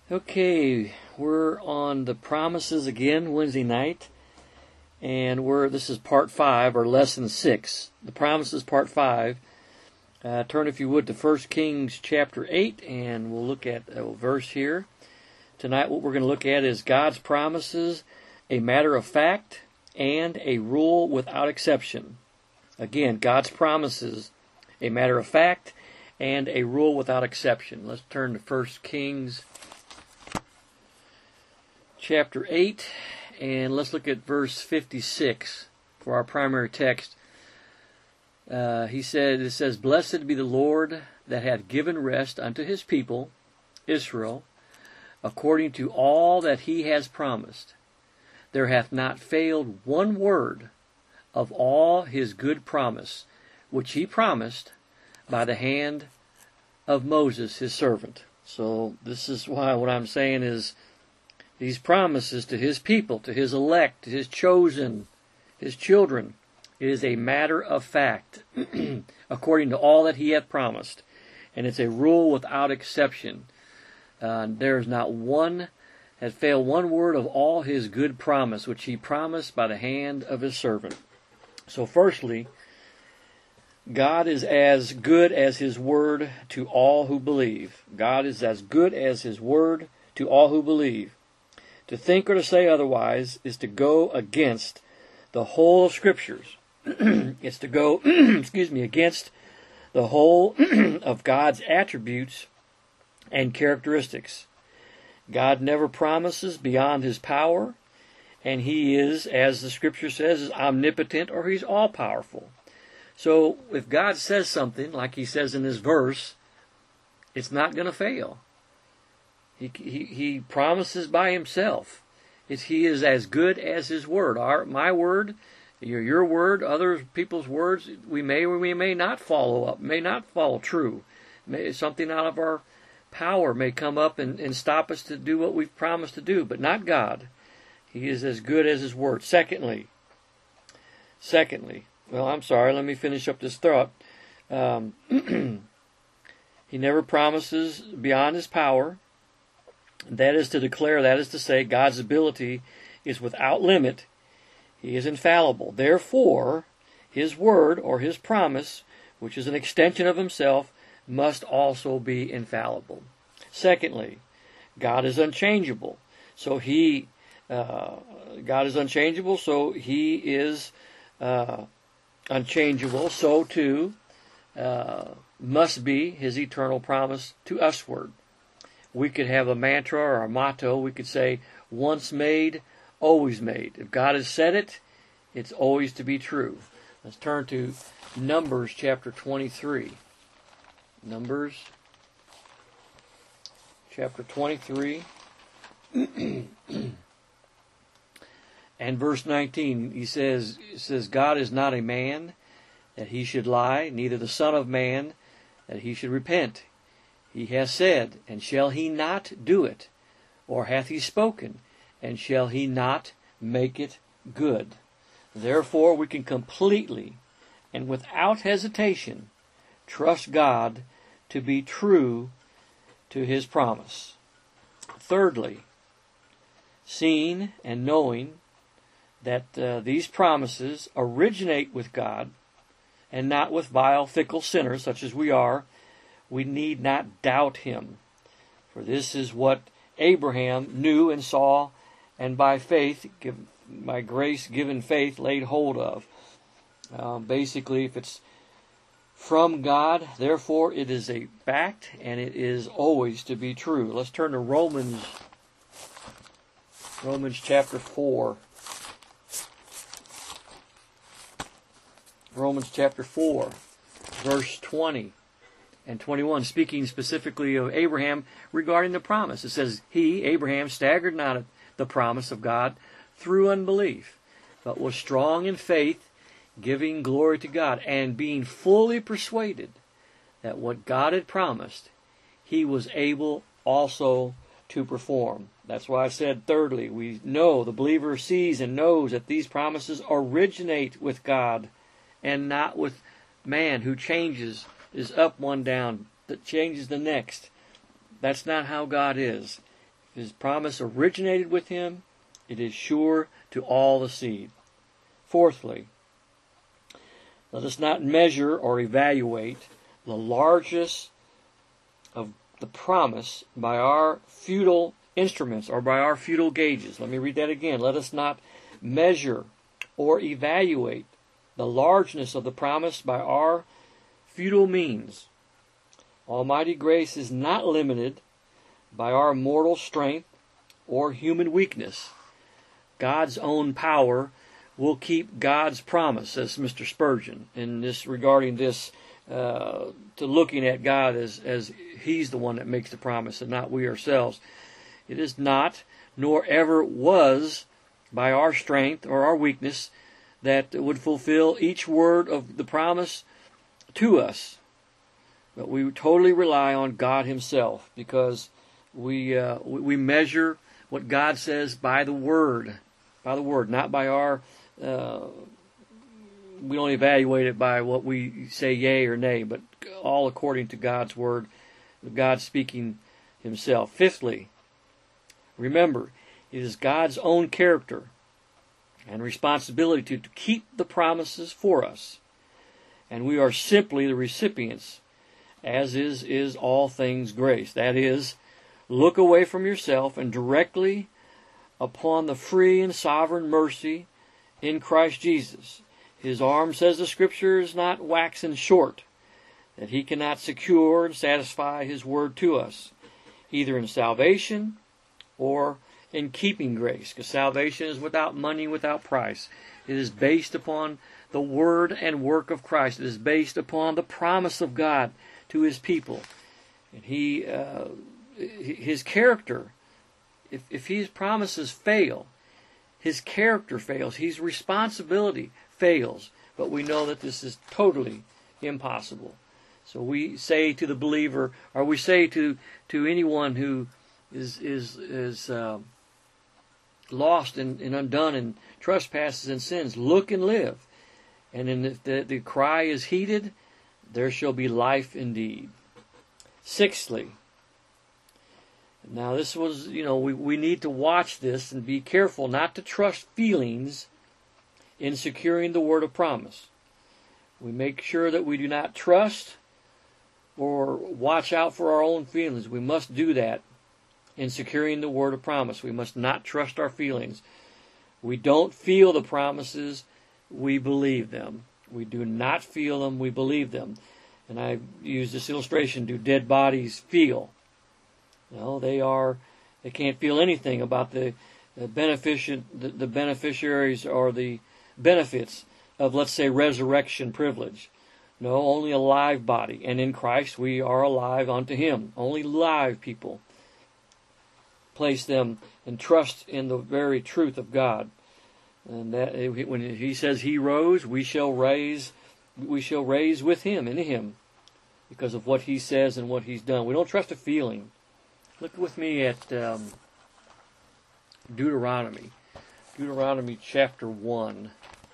Okay, we're on the promises again Wednesday night, and this is part 5 or lesson 6. The promises part 5. Turn if you would to 1 Kings chapter 8, and we'll look at a verse here. Tonight what we're going to look at is God's promises, a matter of fact, and a rule without exception. Again, God's promises, a matter of fact, and a rule without exception. Let's turn to 1 Kings chapter 8, and let's look at verse 56 for our primary text. It says, Blessed be the Lord that hath given rest unto his people, Israel, according to all that he has promised. There hath not failed one word of all his good promise, which he promised by the hand of Moses his servant. So this is why what I'm saying is these promises to his people, to his elect, to his chosen, his children, it is a matter of fact, according to all that he hath promised. And it's a rule without exception. There is not one that failed one word of all his good promise, which he promised by the hand of his servant. So firstly, God is as good as his word to all who believe. God is as good as his word to all who believe. To think or to say otherwise is to go against the whole of Scriptures. It's to go, against the whole of God's attributes and characteristics. God never promises beyond his power, and he is, as the Scripture says, is omnipotent, or he's all-powerful. So if God says something, like he says in this verse, it's not going to fail. He promises by himself. He is as good as his word. My word, your word, other people's words, we may or we may not follow up, may not follow true. Something out of our power may come up and stop us to do what we've promised to do, but not God. He is as good as his word. Secondly, let me finish up this thought. He never promises beyond his power. That is to say, God's ability is without limit. He is infallible. Therefore, his word or his promise, which is an extension of himself, must also be infallible. Secondly, God is unchangeable. God is unchangeable, so he is unchangeable. So too must be his eternal promise to usward. We could have a mantra or a motto. We could say, once made, always made. If God has said it, it's always to be true. Let's turn to Numbers chapter 23. Numbers chapter 23 and verse 19. It says, God is not a man that he should lie, neither the son of man that he should repent. He has said, and shall he not do it? Or hath he spoken, and shall he not make it good? Therefore we can completely and without hesitation trust God to be true to his promise. Thirdly, seeing and knowing that these promises originate with God and not with vile, fickle sinners such as we are, we need not doubt him. For this is what Abraham knew and saw, and by grace given faith, laid hold of. Basically, if it's from God, therefore it is a fact, and it is always to be true. Let's turn to Romans chapter 4. Romans chapter 4, verse 20 and 21, speaking specifically of Abraham regarding the promise. It says, He, Abraham, staggered not at the promise of God through unbelief, but was strong in faith, giving glory to God, and being fully persuaded that what God had promised, he was able also to perform. That's why I said, thirdly, we know, the believer sees and knows that these promises originate with God and not with man who changes, is up one down, that changes the next. That's not how God is. His promise originated with Him. It is sure to all the seed. Fourthly, let us not measure or evaluate the largest of the promise by our futile instruments or by our futile gauges. Let me read that again. Let us not measure or evaluate the largeness of the promise by our futile means. Almighty grace is not limited by our mortal strength or human weakness. God's own power will keep God's promise, says Mr. Spurgeon, in this regarding this to looking at God as He's the one that makes the promise and not we ourselves. It is not, nor ever was, by our strength or our weakness that would fulfill each word of the promise to us. But we totally rely on God Himself, because we measure what God says by the Word, not by our. We don't evaluate it by what we say yea or nay, but all according to God's Word, God speaking Himself. Fifthly, remember, it is God's own character and responsibility to keep the promises for us, and we are simply the recipients, as is all things grace. That is, look away from yourself and directly upon the free and sovereign mercy in Christ Jesus. His arm, says the Scripture, is not waxen short, that He cannot secure and satisfy His word to us, either in salvation or in keeping grace, because salvation is without money, without price. It is based upon the word and work of Christ. It is based upon the promise of God to His people. And His character, if His promises fail, His character fails, His responsibility fails. But we know that this is totally impossible. So we say to the believer, or we say to anyone who is lost and undone in trespasses and sins, look and live. And if the cry is heeded, there shall be life indeed. Sixthly, now this was, we need to watch this and be careful not to trust feelings in securing the word of promise. We make sure that we do not trust or watch out for our own feelings. We must do that in securing the word of promise. We must not trust our feelings. We don't feel the promises, we believe them. We do not feel them, we believe them. And I use this illustration: do dead bodies feel? No, they can't feel anything about the beneficiaries or the benefits of, let's say, resurrection privilege. No, only a live body. And in Christ we are alive unto Him. Only live people place them and trust in the very truth of God. And that when He says He rose, we shall raise with Him, in Him, because of what He says and what He's done. We don't trust a feeling. Look with me at Deuteronomy. Deuteronomy chapter 1.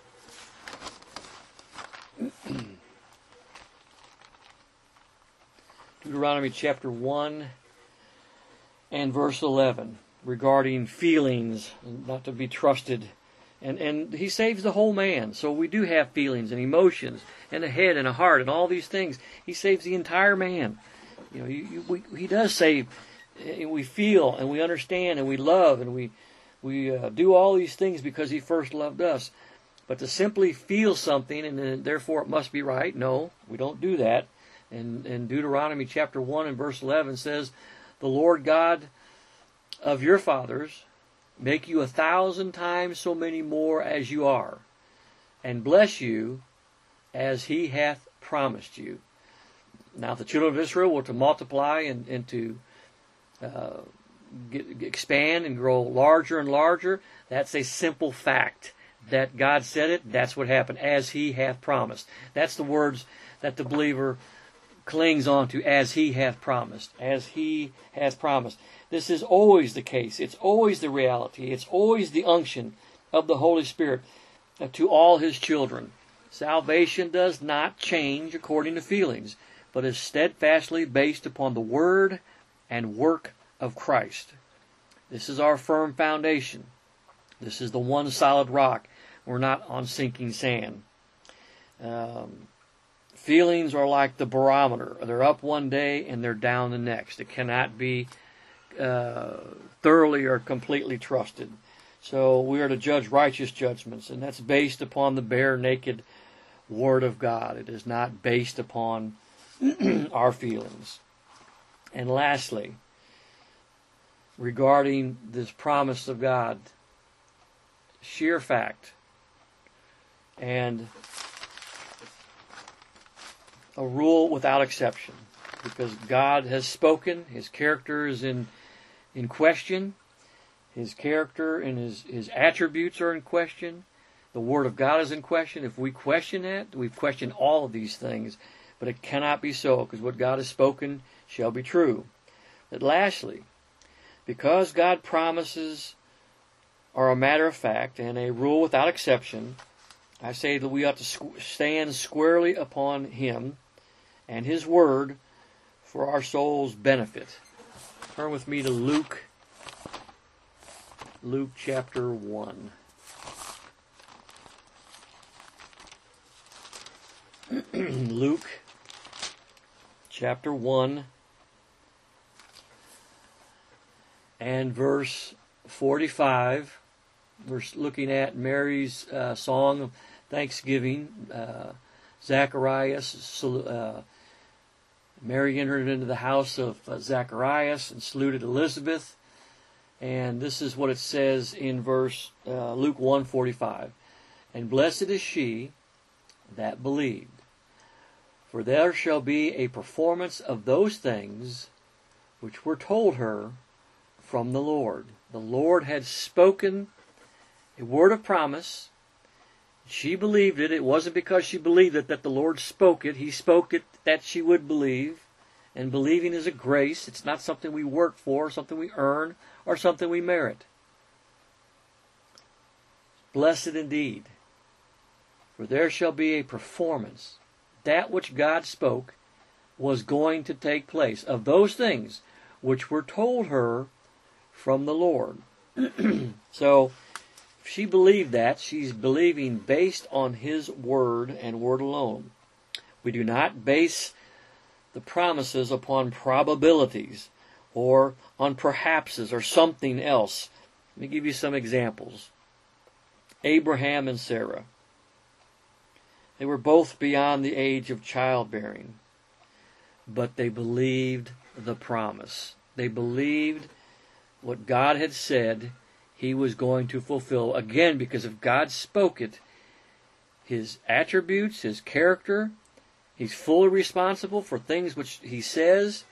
Deuteronomy chapter 1 and verse 11, regarding feelings, not to be trusted. And He saves the whole man. So we do have feelings and emotions and a head and a heart and all these things. He saves the entire man. He does save. We feel and we understand and we love and we do all these things because He first loved us. But to simply feel something and then therefore it must be right, no, we don't do that. And Deuteronomy chapter 1 and verse 11 says, "The Lord God of your fathers make you 1,000 times so many more as you are, and bless you as He hath promised you." Now, if the children of Israel were to multiply and to expand and grow larger and larger, that's a simple fact. That God said it, that's what happened, as He hath promised. That's the words that the believer clings on to, as He hath promised. As He hath promised. This is always the case. It's always the reality. It's always the unction of the Holy Spirit to all His children. Salvation does not change according to feelings, but is steadfastly based upon the Word and work of Christ. This is our firm foundation. This is the one solid rock. We're not on sinking sand. Feelings are like the barometer. They're up one day and they're down the next. It cannot be thoroughly or completely trusted. So we are to judge righteous judgments, and that's based upon the bare, naked Word of God. It is not based upon our feelings. And lastly, regarding this promise of God, sheer fact and a rule without exception, because God has spoken. His character is in question. His character and his attributes are in question. The Word of God is in question. If we question that, we've questioned all of these things. But it cannot be so, because what God has spoken shall be true. But lastly, because God promises are a matter of fact and a rule without exception, I say that we ought to stand squarely upon Him and His Word for our soul's benefit. Turn with me to Luke chapter 1. Luke chapter 1 and verse 45. We're looking at Mary's song of thanksgiving. Zacharias, Mary entered into the house of Zacharias and saluted Elizabeth. And this is what it says in verse Luke 1:45. And blessed is she that believed, for there shall be a performance of those things which were told her from the Lord. The Lord had spoken a word of promise. She believed it. It wasn't because she believed it that the Lord spoke it. He spoke it that she would believe. And believing is a grace. It's not something we work for, something we earn, or something we merit. Blessed indeed, for there shall be a performance. That which God spoke was going to take place, of those things which were told her from the Lord. So, if she believed that, she's believing based on His Word and Word alone. We do not base the promises upon probabilities or on perhapses or something else. Let me give you some examples. Abraham and Sarah. They were both beyond the age of childbearing, but they believed the promise. They believed what God had said He was going to fulfill. Again, because if God spoke it, His attributes, His character, He's fully responsible for things which He says,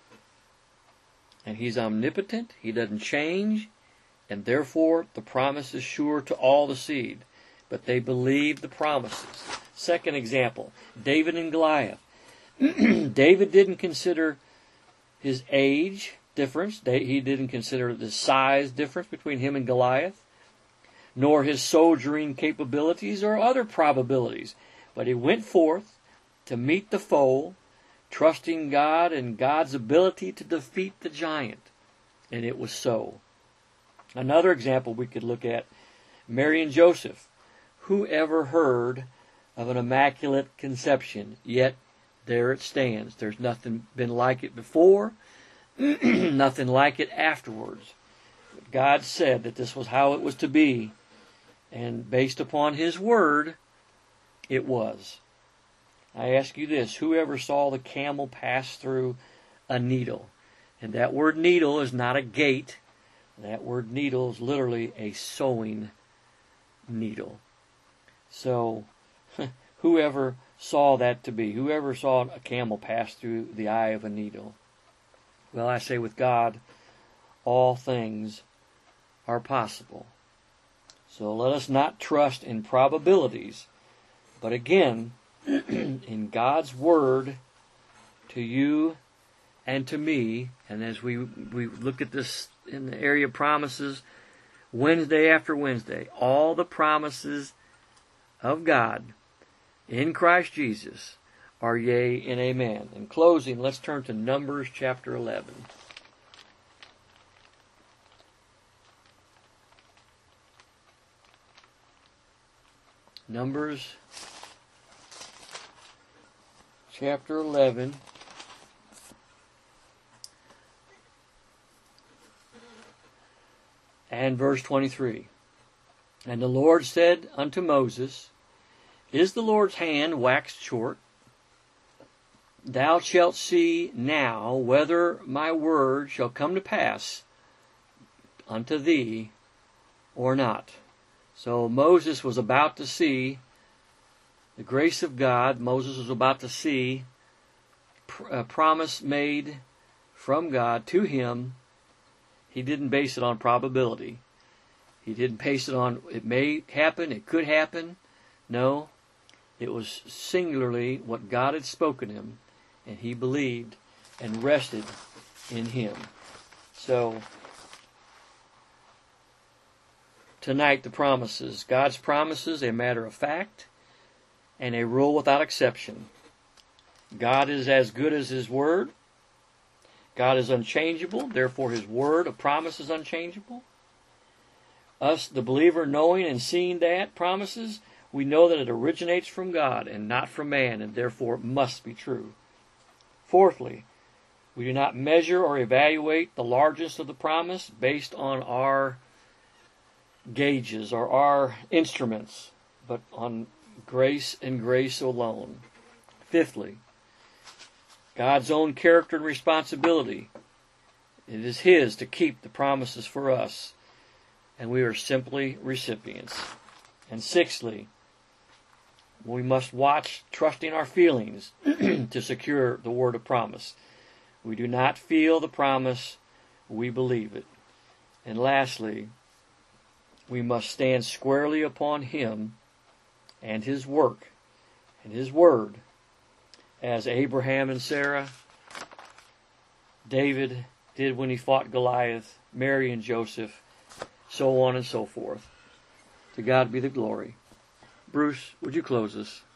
and He's omnipotent. He doesn't change, and therefore the promise is sure to all the seed. But they believed the promises. Second example, David and Goliath. David didn't consider his age difference. He didn't consider the size difference between him and Goliath, nor his soldiering capabilities or other probabilities. But he went forth to meet the foe, trusting God and God's ability to defeat the giant. And it was so. Another example we could look at, Mary and Joseph. Who ever heard of an immaculate conception? Yet there it stands. There's nothing been like it before, nothing like it afterwards. God said that this was how it was to be, and based upon His Word, it was. I ask you this, whoever saw the camel pass through a needle? And that word needle is not a gate. That word needle is literally a sewing needle. So, whoever saw that to be? Whoever saw a camel pass through the eye of a needle? Well, I say with God, all things are possible. So let us not trust in probabilities, but again, in God's Word to you and to me. And as we look at this in the area of promises, Wednesday after Wednesday, all the promises of God in Christ Jesus are yea and amen. In closing, let's turn to Numbers chapter 11. Numbers chapter 11. And verse 23. And the Lord said unto Moses, Is the Lord's hand waxed short? Thou shalt see now whether my word shall come to pass unto thee or not. So Moses was about to see the grace of God. Moses was about to see a promise made from God to him. He didn't base it on probability. He didn't base it on it may happen, it could happen. No, it was singularly what God had spoken him, and he believed and rested in him. So, tonight the promises. God's promises, a matter of fact, and a rule without exception. God is as good as His Word. God is unchangeable, therefore His Word of promise is unchangeable. Us, the believer, knowing and seeing that promises, we know that it originates from God and not from man, and therefore must be true. Fourthly, we do not measure or evaluate the largest of the promise based on our gauges or our instruments, but on grace and grace alone. Fifthly, God's own character and responsibility. It is His to keep the promises for us, and we are simply recipients. And sixthly, we must watch, trusting our feelings to secure the word of promise. We do not feel the promise, we believe it. And lastly, we must stand squarely upon Him and His work and His word, as Abraham and Sarah, David did when he fought Goliath, Mary and Joseph, so on and so forth. To God be the glory. Bruce, would you close us?